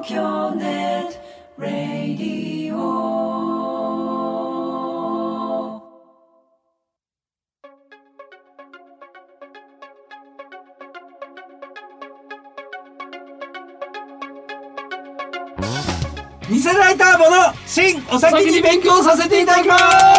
京ネットラディオ。 二世代ターボの新お先に勉強させていただきます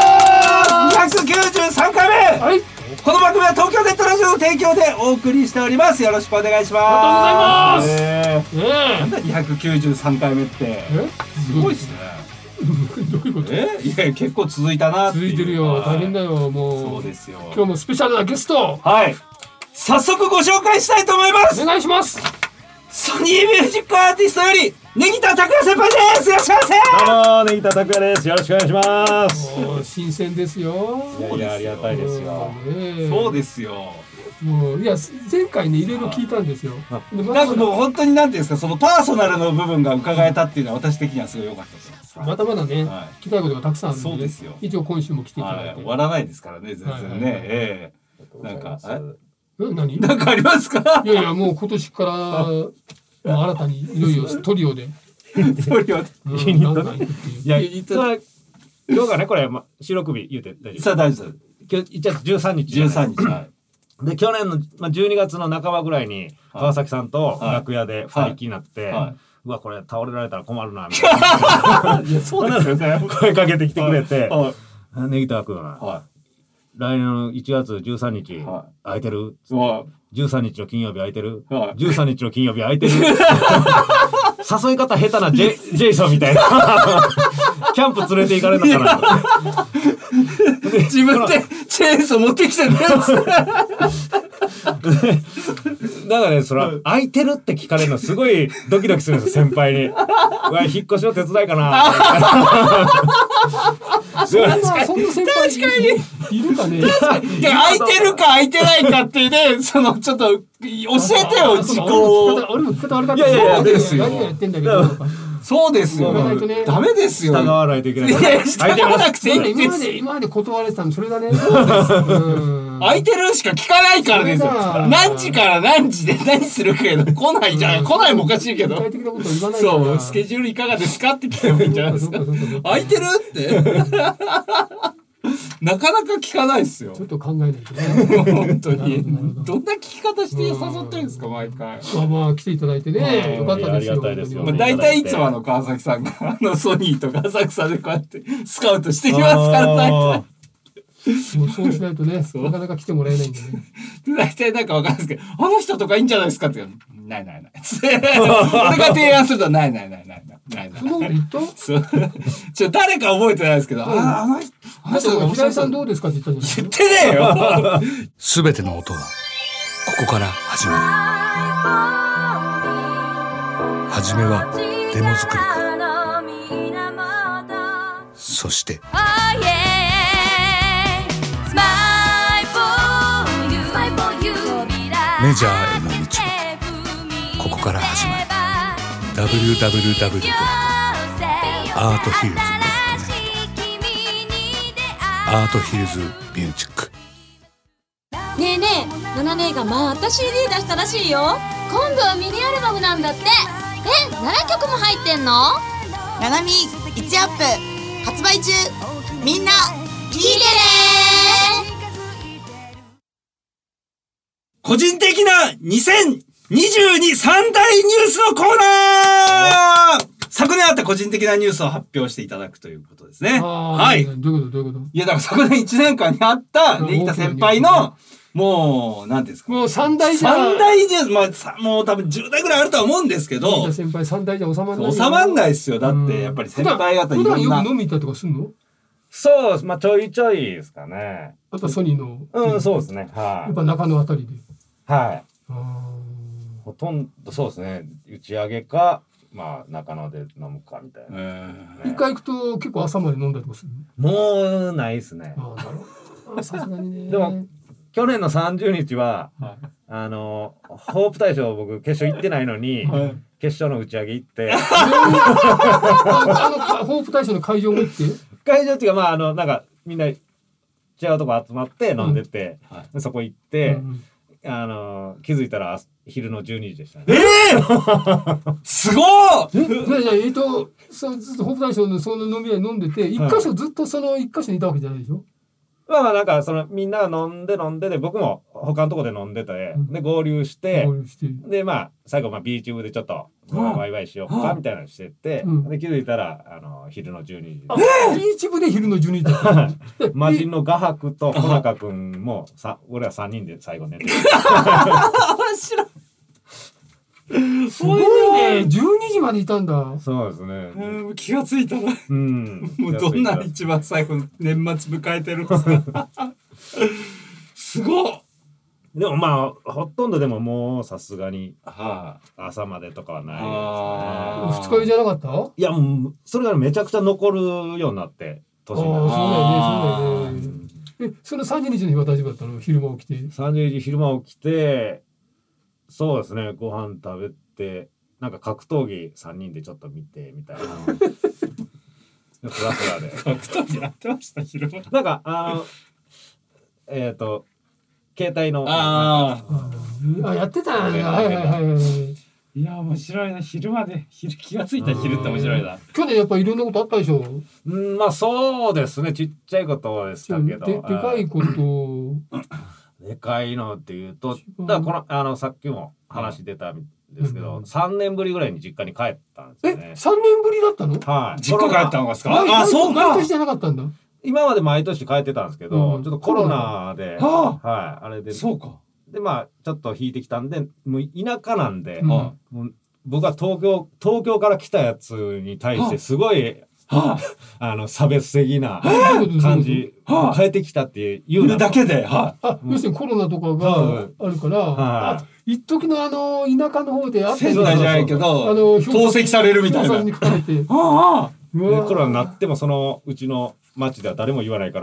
。293回目、はい、この番組は東京ネットラジオの提供でお送りしております。よろしくお願いします。 ありがとうございます。 なんだ293回目ってすごいですね。 どういうこと？ いや結構続いたなっていう。 続いてるよ。大変だよ。もうそうですよ。 今日もスペシャルなゲスト、 はい、早速ご紹介したいと思います。 お願いします。 ソニーミュージックアーティストよりネギタ拓也先輩です。よろしくお願いします。 どうもネギタ拓也です。よろしくお願いします。 新鮮ですよ。 いやありがたいですよ。 そうですよ。 もういや前回ねいろいろ聞いたんですよ。 なんかもう本当になんていうんですか、そのパーソナルの部分が伺えたっていうのは私的にはすごい良かったです。 まだまだね、聞きたいことがたくさんあるので、 そうですよ。 一応今週も来ていただいて、 終わらないですからね、全然ね。なんか何？ なんかありますか？ いやいやもう今年から新たにいよいよトリオでトリオでいや今日がねこれ収録日言うて大丈夫？ さあ大丈夫です。 今日1月13日。 13日。はい。 で去年の12月の半ばぐらいに川崎さんと楽屋で2人きりになって、うわこれ倒れられたら困るなみたいな。いやそうですよね。声かけてきてくれて、ネギタ君、来年の1月13日空いてる？13日の金曜日空いてる？13日の金曜日空いてる？誘い方下手なジェイソンみたいな。キャンプ連れて行かれなかな。 自分でチェーンソー持ってきてね。 だからね、空いてるって聞かれるのすごいドキドキするんですよ、先輩に。うわ、引っ越しの手伝いかな。 そんな先輩いるかね。 空いてるか空いてないかってね、ちょっと教えてよ、時効を。 俺も聞き方悪かった。 いやですよ。 何やってんだけど。 そうですよ。ダメですよ。 従わないといけない。 従わなくていいです。 今まで断られてたのそれだね。 空いてるしか聞かないからですよ。何時から何時で何するけど来ないじゃん。来ないもおかしいけど。 具体的なこと言わない。 そう、スケジュールいかがですかって聞けばいいんじゃないですか。空いてるって。なかなか聞かないですよ。 ちょっと考えないとね。 本当に。どんな聞き方して誘ってるんですか、毎回。 まあ来ていただいてね。よかったですよ。 大体いつも川崎さんがソニーとか浅草でこうやってスカウトしてきますから大体。 もうそうしないとね、なかなか来てもらえないんでね。 大体なんかわかんないですけど、あの人とかいいんじゃないですかって。ない。俺が提案するとない。 そんなこと言った？ 誰か覚えてないですけど、あの人が平井さんどうですかって言ったんじゃない？ 言ってねえよ。 すべての音はここから始まる。始めはデモ作りから、そしてメジャーへの道はここから始まる。www.arthills.net アートヒルズミュージック。 ねえねえ、ナナ姉がまた CD 出したらしいよ。今度はミニアルバムなんだって。7曲も入ってんの？ ナナミ1アップ発売中。みんな聞いてね。 個人的な2022三大ニュースのコーナー。昨年あった個人的なニュースを発表していただくということですね。はい。 どういうこと？ いやだから昨年1年間にあったネギタ先輩のもうなんていうんですか。 もう三大ニュース、もう多分10代ぐらいあるとは思うんですけど。 ネギタ先輩三大じゃ収まんない。 収まんないですよ。だってやっぱり先輩方いろんな。 普段よく飲み行ったりとかすんの？ そう、ちょいちょいですかね。 あとソニーの。 そうですね。はい。 やっぱ中野あたりで。 はい。ほとんどそうですね。打ち上げか、中野で飲むかみたいな。 一回行くと結構朝まで飲んだりとかするの？もうないですね。 さすがにね。 でも去年の30日は、ホープ大賞僕決勝行ってないのに、決勝の打ち上げ行って。 ホープ大賞の会場も行って？ 会場っていうかなんかみんな違うとこ集まって飲んでて、そこ行って。 気づいたら昼の12時でしたね。 すごい。ずっとホープ大将のその飲み屋に飲んでて一箇所ずっとその一箇所にいたわけじゃないでしょ。 まあなんかみんなが飲んでで僕も他のとこで飲んでて、で合流してでまあ最後ビーチ部でちょっとワイワイしようかみたいなのしてて、で気づいたら昼の12時。 ビーチ部で昼の12時だった。 魔人の画伯と小中君も俺ら3人で最後寝てる。 知らん。 すごいね。12時までいたんだ。 そうですね。 気がついたら、もうどんな一番最後年末迎えてるんですか。すごっ。 でもまあほとんどでももうさすがに朝までとかはないですね。 二日酔いじゃなかった？ いやもうそれがめちゃくちゃ残るようになって年になって。 そうだよね。その30日の日は大丈夫だったの？昼間起きて。 30日昼間起きて。そうですね、ご飯食べてなんか格闘技3人でちょっと見てみたいな。フラフラで格闘技やってました昼間。 なんか携帯のやってたね。 いや面白いな。昼まで気がついた昼って面白いな。 去年やっぱいろんなことあったでしょ。 まあそうですね、ちっちゃいことでしたけど。 でかいこと。 でかいのっていうと、だからさっきも話出たんですけど、3年ぶりぐらいに実家に帰ったんですよね。 3年ぶりだったの？ はい。 実家帰ったんですか？ そうか。毎年じゃなかったんだ。 今まで毎年帰ってたんですけど、ちょっとコロナで、はい、あれで。 そうか。 でまあちょっと引いてきたんで、もう田舎なんで、僕は東京から来たやつに対してすごい。差別的な感じ、変えてきたっていうだけで、 要するにコロナとかがあるから、一時の田舎の方であったんじゃないけど、透析されるみたいな。 コロナになってもうちの町では誰も言わないから、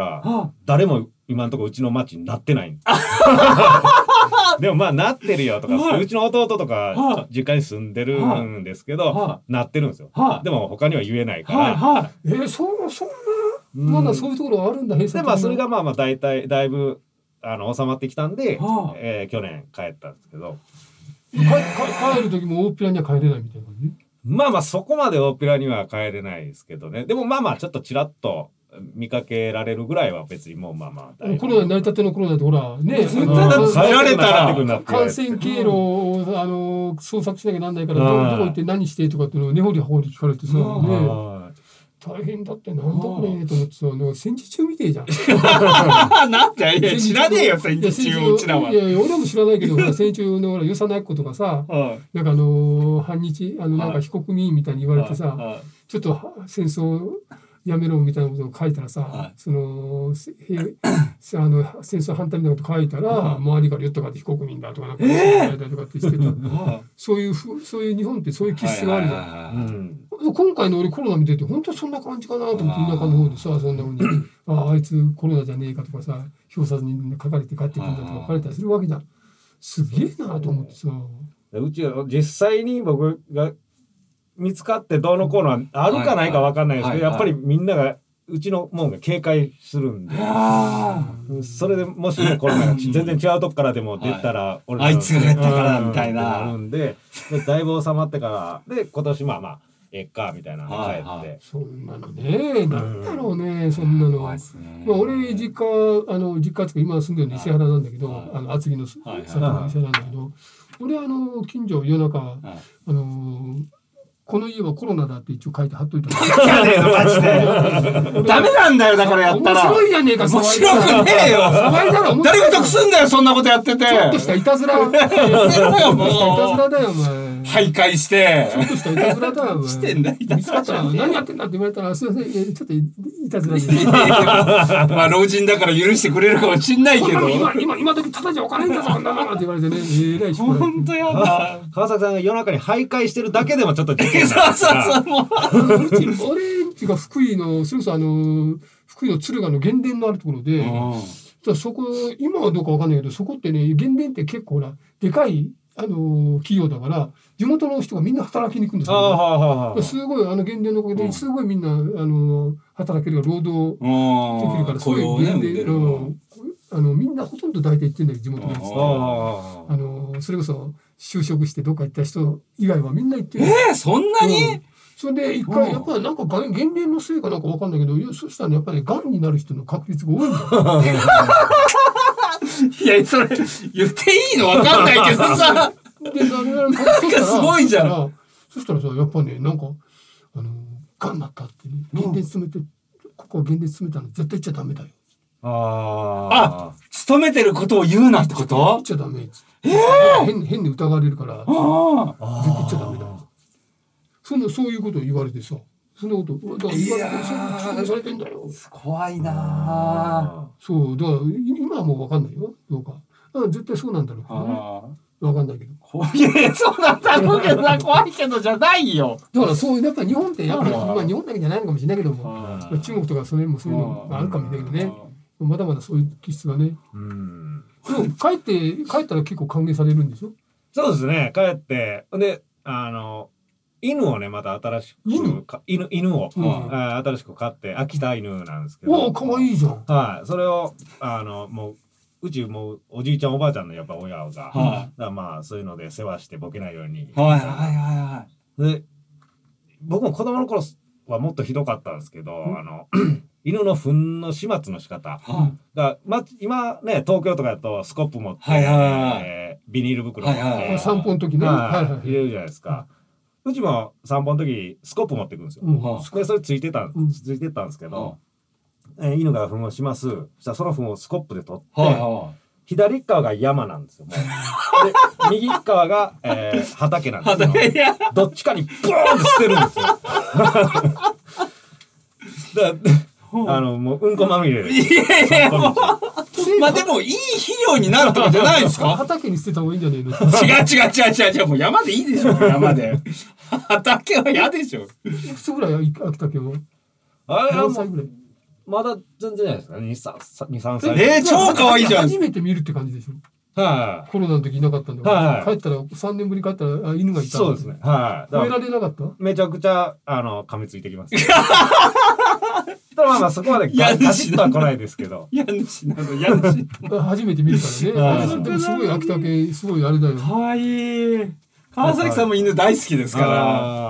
誰も今のところうちの町になってない。でもまあなってるよとか、うちの弟とか実家に住んでるんですけど、なってるんですよ。でも他には言えないから。 そんなまだそういうところあるんだ。 でまあそれがまあだいぶ収まってきたんで、去年帰ったんですけど。 帰る時も大っぴらには帰れないみたいな感じ？ まあそこまで大っぴらには帰れないですけどね。でもまあちょっとちらっと見かけられるぐらいは別にもうコロナになりたてのコロナってほらね、 変えられたら感染経路を捜索しなきゃなんないから、どこ行って何してとかっていうのを根掘り葉掘り聞かれてさ、大変だってなんだこれと思ってさ、戦時中みてえじゃん。 なんていや知らねえよ戦時中うちらは。 いや俺も知らないけど、戦時中の与謝野子とかさ、なんか反日なんか被告人みたいに言われてさ、ちょっと戦争やめろみたいなことを書いたらさ、戦争反対みたいなこと書いたら、周りから言ったから非国民だとかなんか言ったりとかってしてた。そういう日本ってそういう気質があるじゃん。今回の俺コロナ見てて本当にそんな感じかなと思って、田舎の方でさ、そんなふうにあいつコロナじゃねえかとかさ、表札に書かれて帰ってくるんだとか書かれたりするわけじゃん。すげえなと思ってさ。 うちは実際に僕が見つかってどうのこうのはあるかないか分かんないですけど、やっぱりみんながうちのもんが警戒するんで、それでもしコロナが全然違うとこからでも出たら、 あいつがやったからみたいなあるんで、だいぶ収まってからで今年まあえっかみたいなの帰って、 そんなのね、なんだろうね、そんなの。俺実家つか今住んでるの伊勢原なんだけど、厚木の里の伊勢原なんだけど、俺近所夜中この家はコロナだって一応書いて貼っといた。 マジで。ダメなんだよだからやったら。 面白いじゃねえか。 面白くねえよ。誰が得すんだよそんなことやってて。 ちょっとしたいたずら。いたずらだよお前。 徘徊して。 ちょっとしたいたずらだよお前。 してんだいたずら。 何やってんだって言われたらすいませんちょっといたずらで。 まあ老人だから許してくれるかもしんないけど。 今時ただじゃお金んだぞこんなのって言われてね。 本当やだ。 川崎さんが夜中に徘徊してるだけでもちょっと。 そうもう俺んちが福井のそれこそ福井の敦賀の原田のあるところで、そこ今はどうかわかんないけど、そこってね原田って結構なでかい企業だから地元の人がみんな働きに行くんですよ、ね。すごい原田のおかげですごいみんな働けるから労働できるから、すごい原田みんなほとんど大体行ってんだよ地元のやつ。それこそ就職してどっか行った人以外はみんな行ってる。 そんなに？ それで一回やっぱりなんか減齢のせいかなんかわかんないけど、そしたらねやっぱりがんになる人の確率が多いんだよ。 いやそれ言っていいのわかんないけどさ。なんかすごいじゃん。 そしたらさやっぱねなんかがんになったってね原電詰めてここは原電詰めたの絶対言っちゃダメだよ。 勤めてることを言うなってこと？ 言っちゃダメっつって。変に疑われるから絶対言っちゃダメだよ。そういうことを言われてさ、そんなことだから言われてされてんだよ。 怖いな。 そうだから今はもう分かんないよどうか。絶対そうなんだろうけどね。分かんないけど。 いやそうなんだろうけどな、怖いけどじゃないよ。 だからそうやっぱり日本ってやっぱり日本だけじゃないのかもしれないけども、中国とかそれもそういうのがあるかもしれないけどね。まだまだそういう気質がね。でも帰ったら結構歓迎されるんでしょ？ そうですね。帰ってで犬をねまた新しく犬を新しく飼って秋田犬なんですけど。 可愛いじゃん。 はい。それをもうちもうおじいちゃんおばあちゃんのやっぱ親が、だからまあそういうので世話してボケないように。で僕も子供の頃はもっとひどかったんですけど、犬の糞の始末の仕方が、今ね東京とかだとスコップ持って、ビニール袋持って散歩の時ね入れるじゃないですか。うちも散歩の時スコップ持ってくるんですよ。でそれついてたんですけど、犬が糞をします。そしたらその糞をスコップで取って、左側が山なんですよ。で右側が、畑なんですよ。どっちかにボーンって捨てるんですよ。もううんこまみれで。 まあでもいい肥料になるとかじゃないですか？ 畑に捨てた方がいいんじゃねえの？ 違うもう山でいいでしょ。山で。畑は嫌でしょ。 いくつぐらい秋田県は？ 何歳ぐらい？まだ全然じゃないですか。2、3歳。 超可愛いじゃん。 初めて見るって感じでしょ。 はい。 コロナの時いなかったんだから。帰ったら3年ぶり帰ったら犬がいた。 そうですね。はい。 吠えられなかった？ めちゃくちゃ噛みついてきます。まあそこまでガシッとは来ないですけど。 家主なの。 初めて見るからね。でもすごい秋田県すごいあれだよ。 可愛い。川崎さんも犬大好きですから。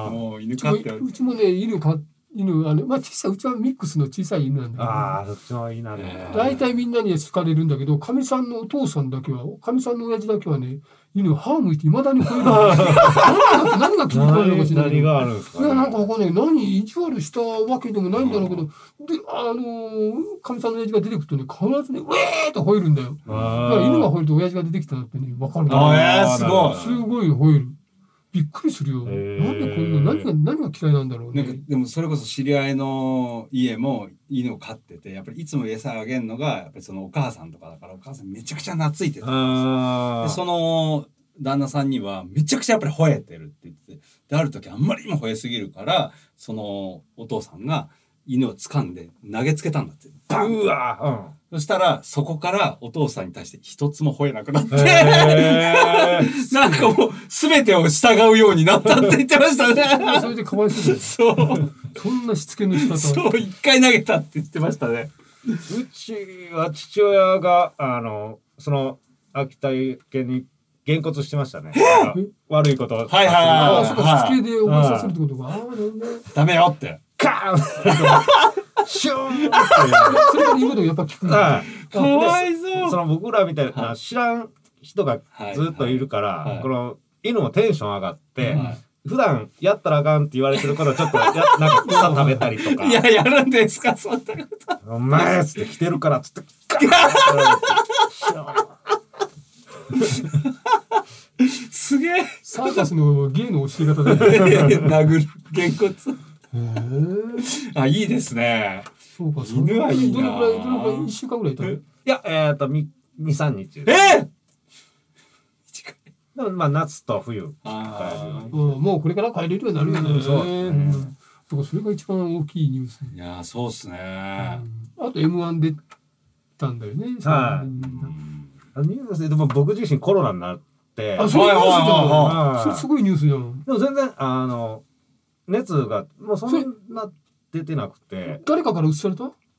もう犬飼ってる。 うちもね犬まあ小さいうちはミックスの小さい犬なんだけど。 そっちのいいなね。 大体みんなに好かれるんだけど、かみさんのお父さんだけは、かみさんの親父だけはね、犬を歯を向いて未だに吠える。何が気に食われるのかしらない。 何があるんですかね。 いやなんかわかんない。意地悪したわけでもないんだろうけど、でかみさんの親父が出てくるとね、必ずね、ウェーって吠えるんだよ。だから犬が吠えると親父が出てきたなってね、わかる。 すごい。 すごい吠える。びっくりするよ。なんでこんな何が嫌いなんだろうね。 でもそれこそ知り合いの家も犬を飼ってて、やっぱりいつも餌あげるのがやっぱりそのお母さんとかだから、お母さんめちゃくちゃ懐いてたんですよ。でその旦那さんにはめちゃくちゃやっぱり吠えてるって言ってて、である時あんまりにも吠えすぎるから、そのお父さんが犬を掴んで投げつけたんだって。バン！そしたらそこからお父さんに対して一つも吠えなくなって、なんかもう全てを従うようになったって言ってましたね。 それでかわいそうだよ。そう。そんなしつけの仕方。 そう一回投げたって言ってましたね。 うちは父親がその秋田県にげんこつしてましたね。悪いこと。 そうかしつけで覚えさせるってことか。 ダメよって。 カーン。シューンって。 それから言うことやっぱ聞くんだ。 かわいそう。 その僕らみたいな知らん人がずっといるから、この犬もテンション上がって、普段やったらあかんって言われてるからちょっとなんか草食べたりとか。 いややるんですかそんなこと。 お前っつって来てるからっつって。 すげえ。 サーカスの芸の教え方で殴るげんこつ。あ、いいですね。 そうか、 犬はいいな。 どのくらい1週間ぐらいいたの？ いや2、3日。 でもまあ夏と冬。 もうこれから帰れるようになるよね。そうね。それが一番大きいニュース。 いやそうっすね。 あと M1 出たんだよね。 はい。ニュースでも僕自身コロナになって。 あ、そういうニュースじゃん。それすごいニュースじゃん。 でも全然熱がもうそんな出てなくて。 誰かから移された？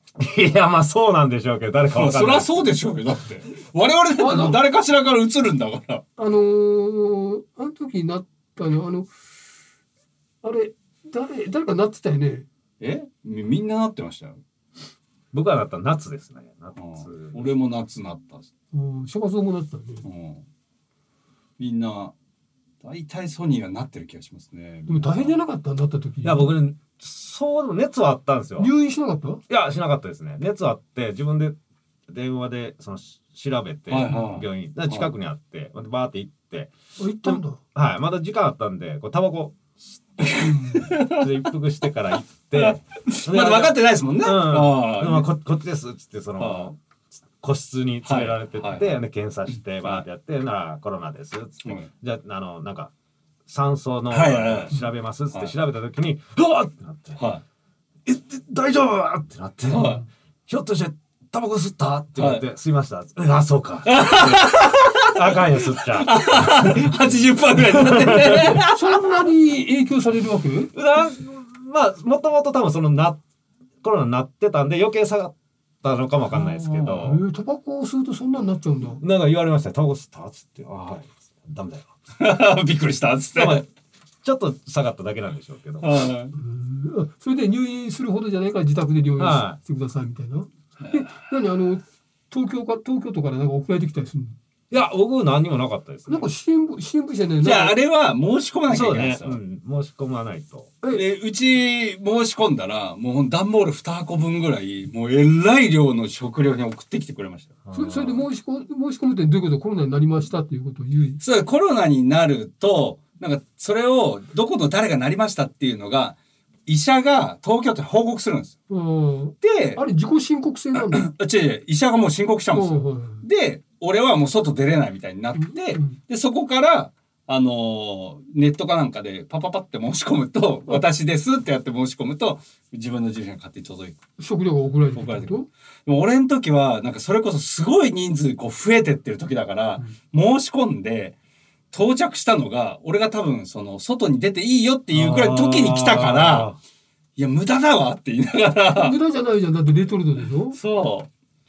いやまあそうなんでしょうけど誰かわかんない。 そりゃそうでしょうよ。だって我々だって誰かしらから映るんだから。 あの時になったのあれ誰かなってたよね。 みんななってましたよ。 僕はなった夏ですね。夏。 俺も夏なった。 シャバゾウもなってたね。 みんな大体ソニーはなってる気がしますね。 でも大変じゃなかったなった時。 いや僕ねそう熱はあったんですよ。 入院しなかった？いやしなかったですね。熱あって自分で電話でその調べて、病院近くにあってバーって行って行ったんだ。 はいまだ時間あったんでタバコ一服してから行ってまだ分かってないですもんね。 こっちですっつってその個室に詰められてってで検査してバーってやってならコロナですっつってじゃあなんか酸素の調べますっつって調べた時にうわっってなって大丈夫ってなってひょっとしてタバコ吸ったって言われて吸いました。あそうか。あかんよ吸っちゃ。 80% ぐらいになってて。 そんなに影響されるわけ？ まあもともと多分そのコロナになってたんで余計下がったのかもわかんないですけど。 タバコを吸うとそんなになっちゃうんだ。 なんか言われましたよ。タバコ吸ったっつってはい。ダメだよ。 びっくりしたっつって。 ちょっと下がっただけなんでしょうけど。 それで入院するほどじゃないから自宅で療養してくださいみたいな。何東京都からなんか送られてきたりするの？ いや僕何にもなかったですね。 なんか新聞社でじゃああれは申し込まなきゃいけないですよ。 申し込まないと。 うち申し込んだらもう段ボール2箱分ぐらいもうえらい量の食料に送ってきてくれました。 それで申し込むってどういうこと？コロナになりましたっていうことを言う。 そうコロナになるとなんかそれをどこの誰がなりましたっていうのが医者が東京都に報告するんです。であれ自己申告制なんだ。 医者がもう申告しちゃうんですよ。で俺はもう外出れないみたいになって、でそこからネットかなんかでパパパって申し込むと私ですってやって申し込むと自分の住所に勝手に届く。 食料が送られてくると。 もう俺の時はなんかそれこそすごい人数こう増えてってる時だから、申し込んで到着したのが俺が多分その外に出ていいよっていうくらいの時に来たからいや無駄だわって言いながら。 無駄じゃないじゃんだってレトルトでしょ。 そう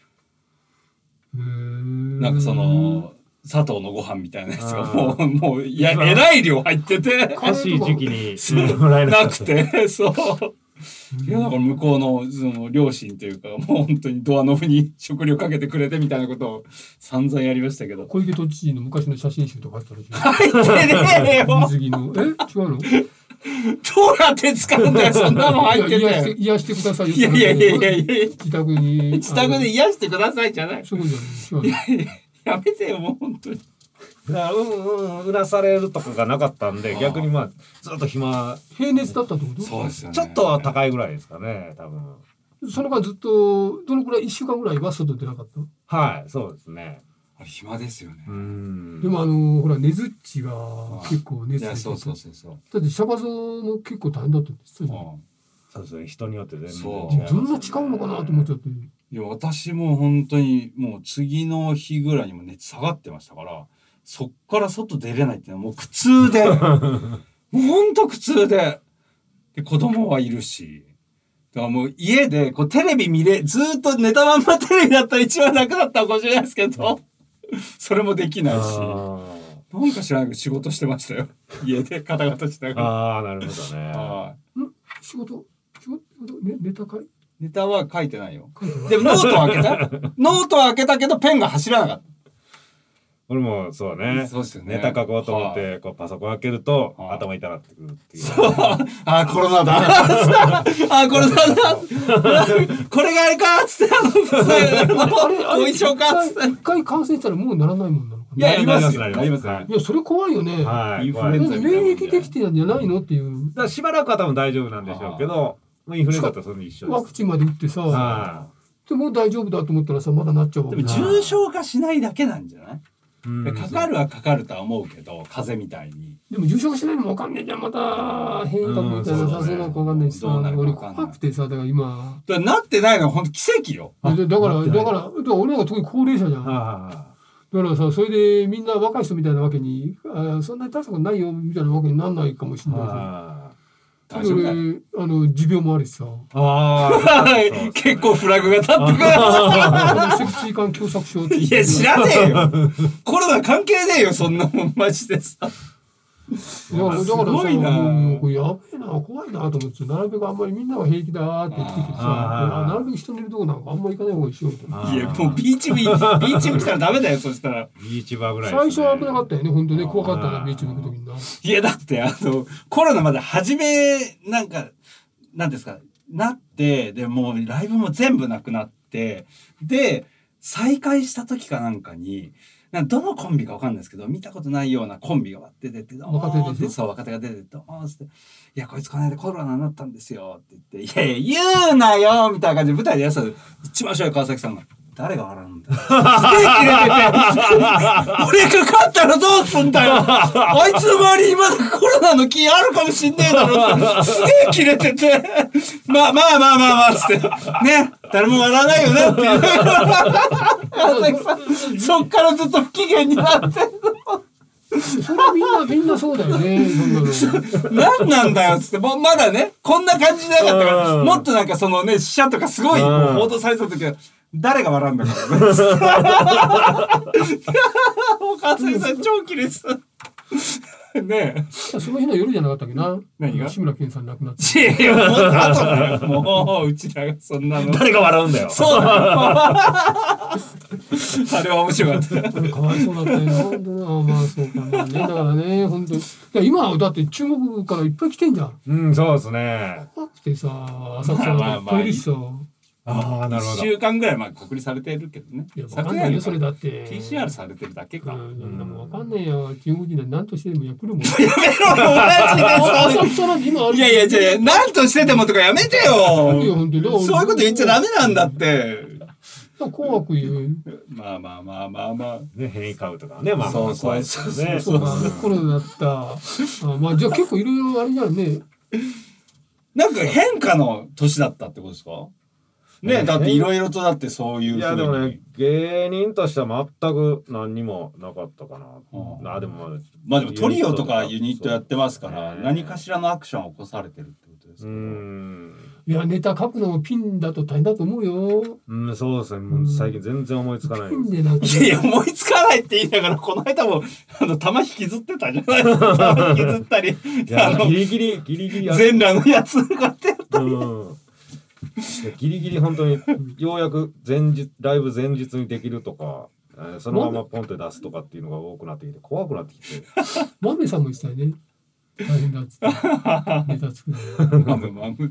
なんかその砂糖のご飯みたいなやつがもうえらい量入ってて欲しい時期になくてそういやだから向こうのその両親というかもう本当にドアノブに食料かけてくれてみたいなことを散々やりましたけど。 小池都知事の昔の写真集とか入ってたでしょ。入ってねえよ。 水着の違うの？ どうやって使うんだよそんなの入ってて。 癒してくださいよ。 いや自宅で癒してくださいじゃない。 そうじゃない。 やめてよもう本当に。 うなされるとかがなかったんで逆にまあずっと暇。 平熱だったってこと？ そうですよね。 ちょっとは高いぐらいですかね多分。 その間ずっとどのくらい1週間ぐらいは外出なかった？ はいそうですね。 暇ですよね。 でもほらねずっちが結構熱出て。 そうだってシャバゾウも結構大変だったんですよ。 そうですね人によって全然違います。そんな違うのかなと思っちゃって。 いや私も本当にもう次の日ぐらいにも熱下がってましたからそっから外出れないっていうのはもう苦痛でもう本当苦痛で子供はいるしだからもう家でこうテレビずーっと寝たまんまテレビだったら一番楽だったかもしれないですけどそれもできないしなんか知らないけど仕事してましたよ家でカタカタしながら。 なるほどね。 仕事ネタかい？ ネタは書いてないよ。でもノートは開けたノートは開けたけどペンが走らなかった。 俺もそうね。 そうですよね。 ネタ書こうと思ってこうパソコン開けると頭痛なってくるっていう。 コロナだ。コロナだ。これがあれかっつって後遺症かっつって。 一回感染したらもうならないもんなのかな。いやなります。 いやそれ怖いよね。 インフルエンザ免疫できてるんじゃないのっていう。 だからしばらくは多分大丈夫なんでしょうけど。インフルエンザとそれ一緒です。 ワクチンまで打ってさ、でも大丈夫だと思ったらさまだなっちゃうわけ。 でも重症化しないだけなんじゃない？かかるはかかるとは思うけど風邪みたいに。 でも重症化しないのもわかんねえじゃんまた変異株みたいなさそうなのかわかんないしさ、俺怖くてさだから今。 なってないのは本当奇跡よ。 だから俺らが特に高齢者じゃん。だからさそれでみんな若い人みたいなわけにそんなに大したことないよみたいなわけになんないかもしれないじゃん。 俺持病もあるしさ。 結構フラグが立ってくる。 脊椎管狭窄症って。 いや知らねえよ。コロナ関係ねえよそんなもんマジでさ。 だからさ、これやべえな、怖いなと思って、なるべくあんまりみんなは平気だって言っててさ、なるべく人のいるとこなんかあんまり行かない方がいいしようと思って。 いやもうビーチ部来たらダメだよそしたら。 ビーチバーぐらい。 最初は危なかったよね、本当ね、怖かったなビーチ部行くときにな。 いやだってコロナまで初めなんですかなってでもうライブも全部なくなってで再開した時かなんかに。どのコンビかわかんないですけど見たことないようなコンビが出てて若手が出てていやこいつこの間コロナになったんですよって言っていやいや言うなよみたいな感じで舞台でやつ一番初い川崎さんが誰が笑うんだよすげえキレてて俺が勝ったらどうすんだよあいつの周りにまだコロナの気あるかもしんねえだろすげえキレててまあつってね誰も笑わないよねっていう川崎さんそっからずっと不機嫌になってんのそれみんなそうだよね何なんだよっつってもうまだねこんな感じじゃなかったからもっとなんかそのね死者とかすごい報道されてた時は誰が笑うんだからね川崎さん超キレてたねえその日の夜じゃなかったっけな何が志村けんさん亡くなって。 いやもっと後だよもううちらがそんなの誰が笑うんだよそうだよあれは面白かったかわいそうだったよね本当にまあそうかねだからね本当に今だって中国からいっぱい来てんじゃんそうですね怖くてさ浅草がいっぱいいるしさなるほど 1週間ぐらい隔離されてるけどねいや分かんないよそれだって PCR されてるだけか分かんないよ中国人は何としてでも来るもんやめろマジでいやいやじゃあ何としてでもとかやめてよそういうこと言っちゃダメなんだって怖く言うまあね変異株とかねまあそう怖いですよねコロナだったまあじゃあ結構いろいろあれじゃんねなんか変化の年だったってことですかねだっていろいろとだってそういういやでもね芸人としては全く何にもなかったかなでもまあでもトリオとかユニットやってますから何かしらのアクションを起こされてるってことですかいやネタ書くのもピンだと大変だと思うよそうですねもう最近全然思いつかないですいや思いつかないって言いながらこの間も玉引きずってたじゃないですか玉引きずったりギリギリ全裸のやつがやったりギリギリ本当にようやくライブ前日にできるとかそのままポンって出すとかっていうのが多くなってきて怖くなってきてマメさんも言ってたよね大変だっつってネタ作るマム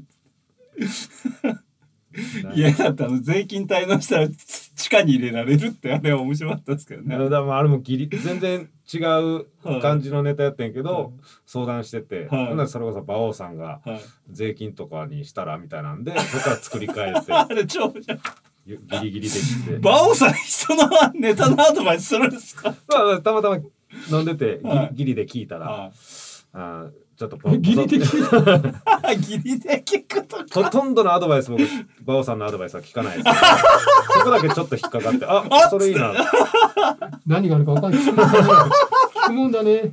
いやだって税金滞納したら地下に入れられるってあれは面白かったですけどねあれも全然違う感じのネタやってんけど、相談してて、それこそ馬王さんが税金とかにしたらみたいなんでそこから作り変えてあれ超じゃんギリギリできて馬王さん人のネタのアドバイスするんですかたまたま飲んでてギリで聞いたらちょっとギリで聞くとほとんどのアドバイス僕馬王さんのアドバイスは聞かないですそこだけちょっと引っかかってそれいいな何があるか分かんない聞くもんだね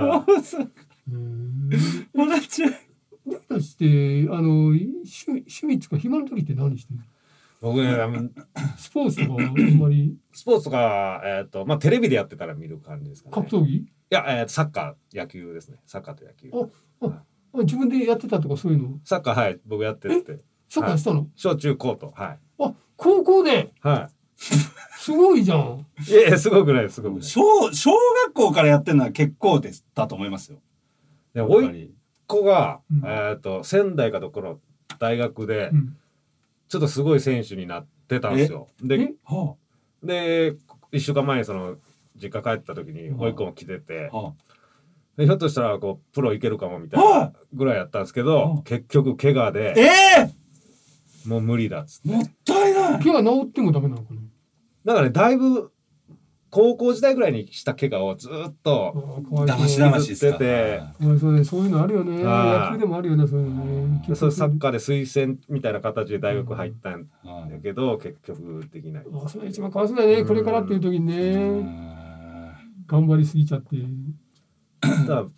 もらっちゃうだして趣味っていうか暇の時って何してる僕ねスポーツとかあんまりスポーツとかテレビでやってたら見る感じですかね格闘技いや、サッカー、野球ですね。サッカーと野球。 自分でやってたとかそういうのサッカー、はい、僕やってて。 サッカーしたの小中高と、はい。 高校ではいすごいじゃんいやすごくないです、すごくない。 小学校からやってるのは結構でしたと思いますよ。 で、おいっ子が、仙台かどころ大学で、ちょっとすごい選手になってたんですよ。で、1週間前に実家帰った時に甥っ子も来てて、でひょっとしたらプロいけるかもみたいなぐらいやったんですけど、結局怪我で、もう無理だっつって。 もったいない。 怪我治ってもダメなのかな。 だからね、だいぶ高校時代ぐらいにした怪我をずっとだましだまししてて、 そういうのあるよね。野球でもあるよね、そういうのね。 それサッカーで推薦みたいな形で大学入ったんだけど、結局できない。 それ一番かわいそうだよね。これからっていう時にね、頑張りすぎちゃって。 だから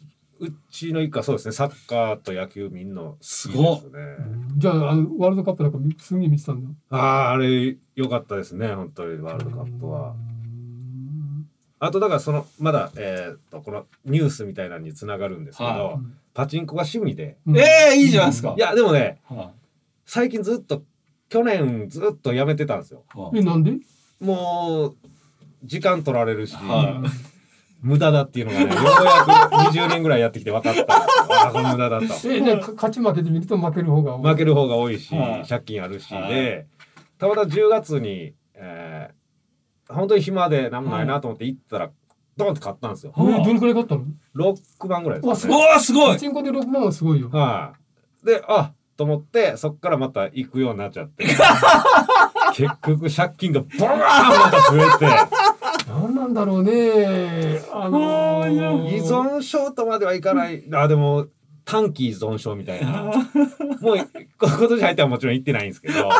うちの一家そうですね、サッカーと野球みんな好きですね。 じゃあワールドカップなんかすげえ見てたんだ。 あれ良かったですね、本当にワールドカップは。あとだからそのまだこのニュースみたいなのにつながるんですけど、パチンコが趣味で。 いいじゃないですか。 いやでもね、最近去年ずっとやめてたんですよ。 なんで？ もう時間取られるし、無駄だっていうのがね、ようやく20年ぐらいやってきて分かった。これ無駄だと。 勝ち負けで見ると負ける方が多いし、借金あるしで、たまたま10月に、本当に暇で何もないなと思って行ったら、ドンって買ったんですよ。 どれくらい買ったの ？6万ぐらいですね。 すごい。 パチンコで6万はすごいよ。 で、と思ってそっからまた行くようになっちゃって結局借金がボーンまた増えて何なんだろうね。 依存症とまではいかない。でも短期依存症みたいな。もう今年入ってはもちろん行ってないんですけど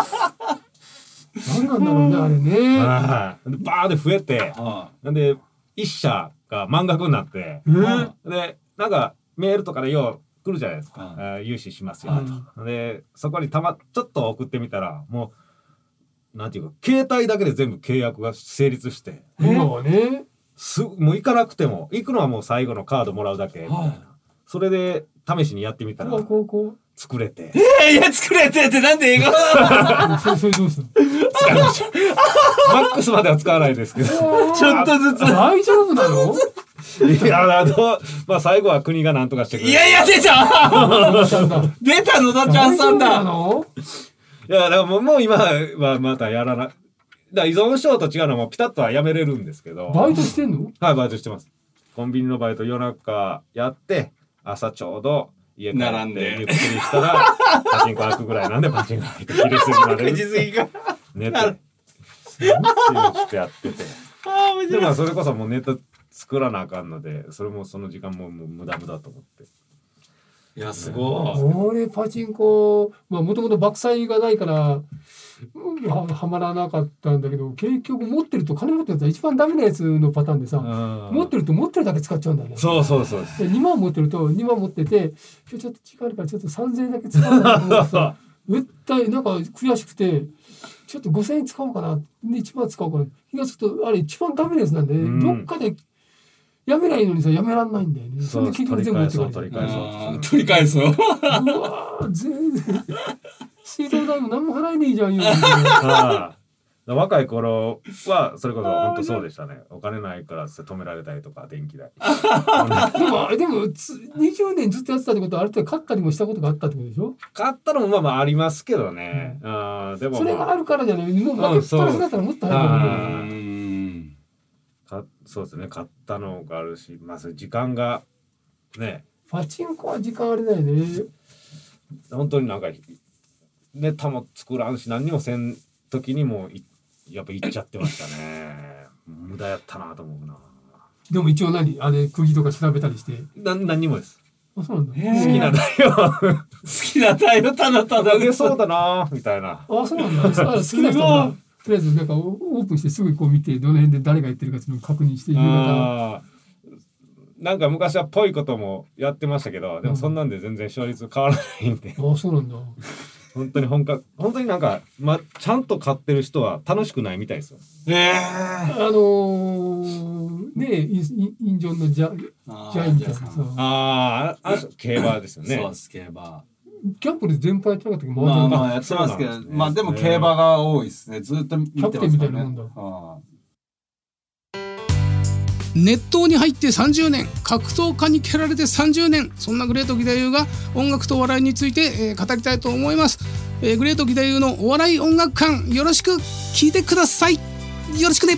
何なんだろうね、あれね。 バーで増えて、なんで一社が満額になって、でなんかメールとかでよう来るじゃないですか、融資しますよと。でそこにちょっと送ってみたら、もうなんていうか携帯だけで全部契約が成立して、 今はね、 もう行かなくても、行くのはもう最後のカードもらうだけみたいな。それで試しにやってみたら作れて。 いや作れてってなんで映画それどうしたの？ 使いました。マックスまでは使わないですけどちょっとずつ大丈夫なの？ いやまあ最後は国が何とかしてくれる。 いや出た野田ちゃんさんだ。 いやだからもう今はまたやらない。だから依存症と違うのもピタッとはやめれるんですけど。 バイトしてんの？ はい、バイトしてます。コンビニのバイト夜中やって朝ちょうど家帰ってゆっくりしたらパチンコ開くぐらいなんでパチンコ開いて昼過ぎまで 9時過ぎか寝てっていうのをちょっとやっててでもそれこそもうネタ作らなあかんので、それもその時間も無駄と思って。 いやすごい。 俺パチンコもともと爆災がないからはまらなかったんだけど、結局持ってると、金持ってるやつは一番ダメなやつのパターンでさ、持ってると持ってるだけ使っちゃうんだよね。 そうで 2万持ってると2万持ってて、ちょっと時間あるからちょっと3000円だけ使おうかなと思ってさ絶対なんか悔しくてちょっと5000円使おうかなで1万使おうかな。気がつくとあれ一番ダメなやつなんで、どっかでやめないのにさ、やめらんないんだよね。それで結局全部持ってかれて取り返そう。 うわ全然水道代も何も払えねえじゃんよ。 若い頃はそれこそ本当そうでしたね。お金ないから止められたりとか電気代。 でも20年ずっとやってたってことはある程度買ったりもしたことがあったってことでしょ？ 買ったのもまあありますけどね。でもそれがあるからじゃない。もう負けっぱなしだったらもっと早く。 そうですね。買ったのがあるし、まあそれ時間がね。 パチンコは時間あれだよね。 本当になんかネタも作らんし何にもせん時にもやっぱ行っちゃってましたね。無駄やったなと思うな。 でも一応あれ釘とか調べたりして。 何にもです。 あ、そうなんだ。 好きなだよ。 好きなだよ。ただ投げそうだなみたいな。 あ、そうなんだ。好きな人はとりあえずなんかオープンしてすぐこう見て、どの辺で誰が言ってるかっていうのを確認して、夕方なんか昔はぽいこともやってましたけど、でもそんなんで全然勝率変わらないんで。 あ、そうなんだ。 本当になんか、ちゃんと買ってる人は楽しくないみたいですよ。 ねえ、インジョンのジャイみたいなさ。 競馬ですよね。 そうです、競馬。 キャンプで全般やってなかったけど、 まあやってますけど、まあでも競馬が多いですね。ずっと見てますからね。キャプテンみたいなもんだ。 熱湯に入って30年、格闘家に蹴られて30年、そんなグレート義太夫が音楽とお笑いについて、語りたいと思います。グレート義太夫のお笑い音楽館、よろしく聞いてください。よろしくね。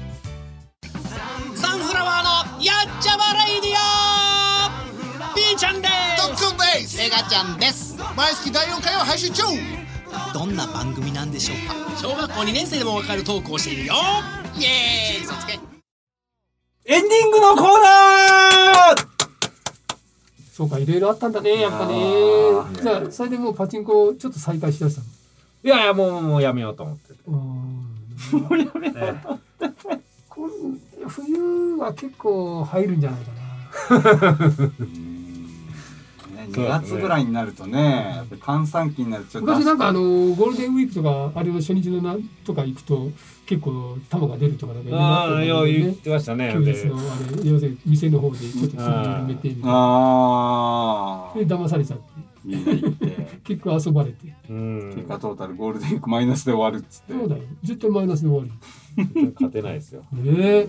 サンフラワーのやっちゃまレイディオ、 B ちゃんです。 特訓です。 レガちゃんです。 毎月第4回を配信中。 どんな番組なんでしょうか。小学校2年生でもわかるトークをしているよ。イエーイ。そつけエンディングのコーナー。 そうか、いろいろあったんだね、やっぱね。じゃあそれでもうパチンコちょっと再開しだしたの？ いやもうやめようと思ってて。 もうやめよう。冬は結構入るんじゃないか 2月ぐらいになるとね、やっぱり閑散期になるとちょっと昔なんかゴールデンウィークとかあれの初日のなんとか行くと結構玉が出るとかなんか言ってましたね。 休日のあれ要するに店の方でちょっと埋めてみたいな。で騙されちゃって。 みんな行って結構遊ばれて。 結果トータルゴールデンウィークマイナスで終わるっつって。 そうだよ。絶対マイナスで終わる。 勝てないですよ。 ね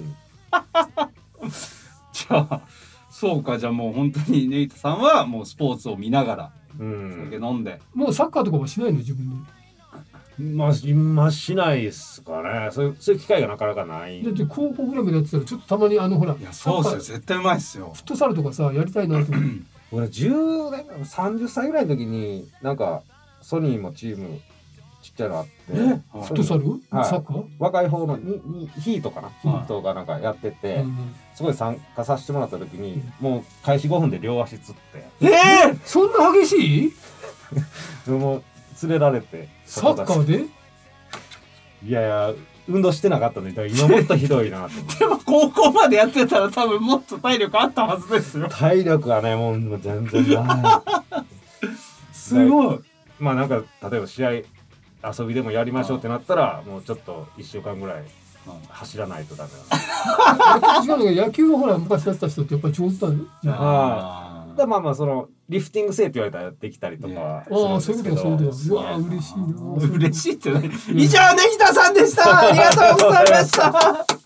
じゃあそうか、じゃあもう本当にネイトさんはもうスポーツを見ながら酒飲んで、 もうサッカーとかはしないの自分で。 まあ今しないですかね。そういう機会がなかなかない。 だって高校ぐらいまでやってたらちょっとたまにほら。いやそうですよ、絶対うまいですよ。 フットサルとかさやりたいなと思って。 俺10年30歳ぐらいの時になんかソニーもチームちっちゃいのあって、 フットサル、サッカー若い方のヒートかな、ヒートがなんかやってて、すごい参加させてもらった時にもう開始5分で両足つって、 そんな激しいもう連れられてサッカーでいや運動してなかったんで今もっとひどいなと思ってでも高校までやってたら多分もっと体力あったはずですよ。 体力はねもう全然ないすごい。 まあなんか例えば試合遊びでもやりましょうってなったらもうちょっと1週間ぐらい走らないとダメなんで。違うのが野球はほら昔やってた人ってやっぱり上手だね。 でまあそのリフティングせえって言われたらやってきたりとかはするんですけど。 そういうことかそういうことか。うわ嬉しいな。 嬉しいって何。以上ネギタさんでした。ありがとうございました。